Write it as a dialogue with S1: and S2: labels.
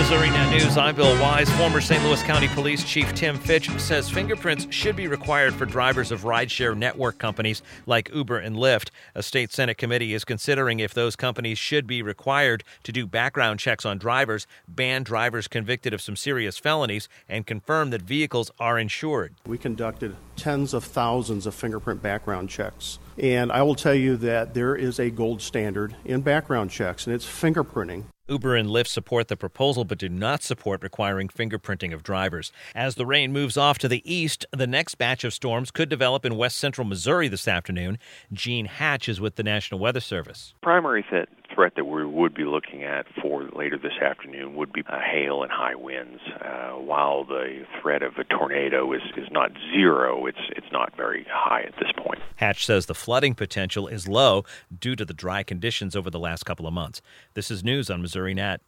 S1: Missouri Net News, I'm Bill Wise. Former St. Louis County Police Chief Tim Fitch says fingerprints should be required for drivers of rideshare network companies like Uber and Lyft. A state Senate committee is considering if those companies should be required to do background checks on drivers, ban drivers convicted of some serious felonies, and confirm that vehicles are insured.
S2: We conducted tens of thousands of fingerprint background checks. And I will tell you that there is a gold standard in background checks, and it's fingerprinting.
S1: Uber and Lyft support the proposal but do not support requiring fingerprinting of drivers. As the rain moves off to the east, the next batch of storms could develop in west central Missouri this afternoon. Gene Hatch is with the National Weather Service.
S3: Primary threat that we would be looking at for later this afternoon would be hail and high winds. While the threat of a tornado is not zero, it's not very high at this point.
S1: Hatch says the flooding potential is low due to the dry conditions over the last couple of months. This is news on Missouri Net.